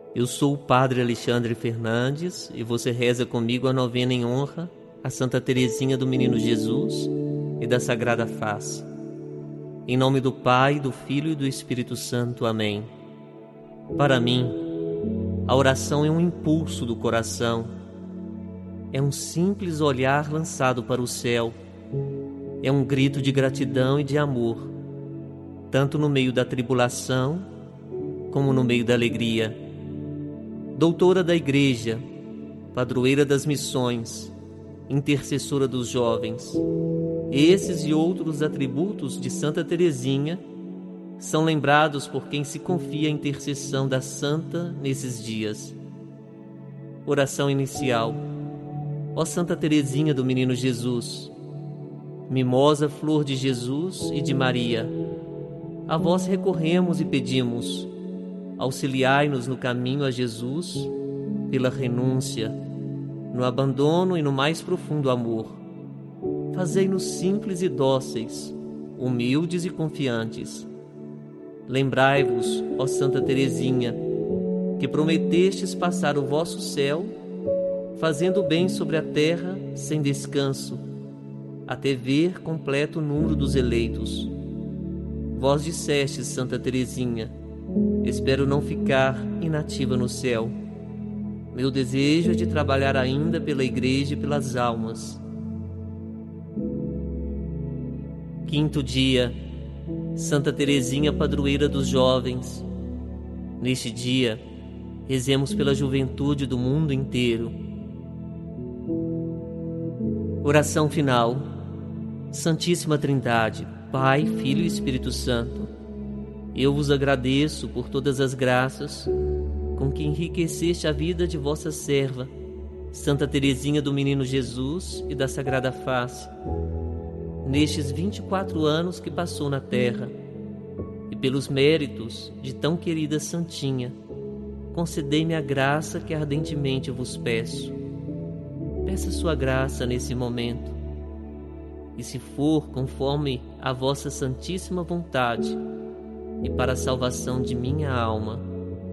Eu sou o Padre Alexandre Fernandes e você reza comigo a novena em honra a Santa Teresinha do Menino Jesus e da Sagrada Face. Em nome do Pai, do Filho e do Espírito Santo. Amém. Para mim, a oração é um impulso do coração. É um simples olhar lançado para o céu. É um grito de gratidão e de amor, tanto no meio da tribulação como no meio da alegria. Doutora da Igreja, padroeira das missões, intercessora dos jovens, esses e outros atributos de Santa Teresinha são lembrados por quem se confia à intercessão da Santa nesses dias. Oração inicial. Ó Santa Teresinha do Menino Jesus, mimosa flor de Jesus e de Maria, a vós recorremos e pedimos: auxiliai-nos no caminho a Jesus, pela renúncia, no abandono e no mais profundo amor. Fazei-nos simples e dóceis, humildes e confiantes. Lembrai-vos, ó Santa Teresinha, que prometestes passar o vosso céu, fazendo bem sobre a terra sem descanso, até ver completo o número dos eleitos. Vós dissestes, Santa Teresinha: espero não ficar inativa no céu. Meu desejo é de trabalhar ainda pela Igreja e pelas almas. Quinto dia, Santa Teresinha, padroeira dos jovens. Neste dia, rezemos pela juventude do mundo inteiro. Oração final. Santíssima Trindade, Pai, Filho e Espírito Santo, eu vos agradeço por todas as graças com que enriqueceste a vida de vossa serva, Santa Teresinha do Menino Jesus e da Sagrada Face, nestes 24 anos que passou na terra, e pelos méritos de tão querida Santinha, concedei-me a graça que ardentemente vos peço. Peça sua graça nesse momento, e se for conforme a vossa santíssima vontade, e para a salvação de minha alma,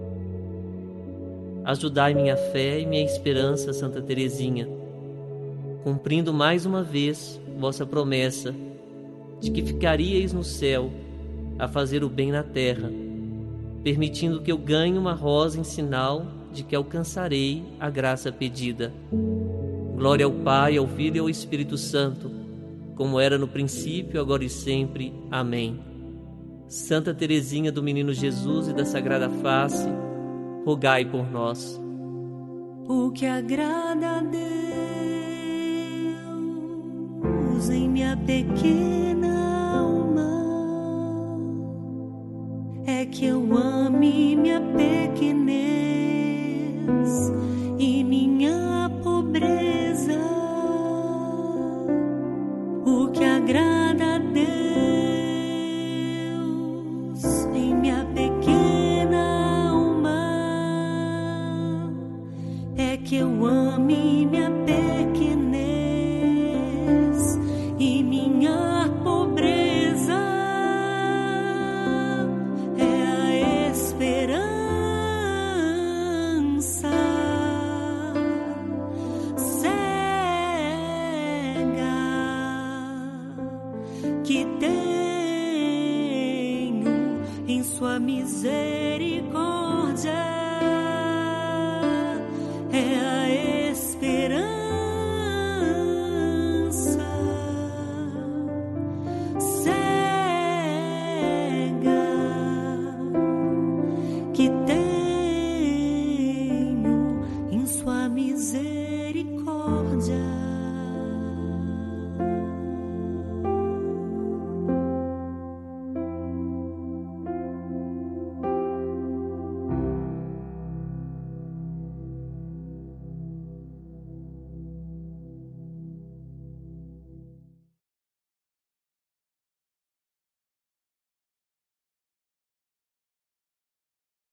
ajudai minha fé e minha esperança, Santa Teresinha, cumprindo mais uma vez vossa promessa de que ficaríeis no céu a fazer o bem na terra, permitindo que eu ganhe uma rosa em sinal de que alcançarei a graça pedida. Glória ao Pai, ao Filho e ao Espírito Santo, como era no princípio, agora e sempre. Amém. Santa Teresinha do Menino Jesus e da Sagrada Face, rogai por nós. O que agrada a Deus em minha pequena alma é que eu ame minha pequenez e minha pobreza. O que agrada a Deus em minha pequena alma é que eu ame minha pequenez e minha pobreza. É a esperança que tenho em sua misericórdia. É a esperança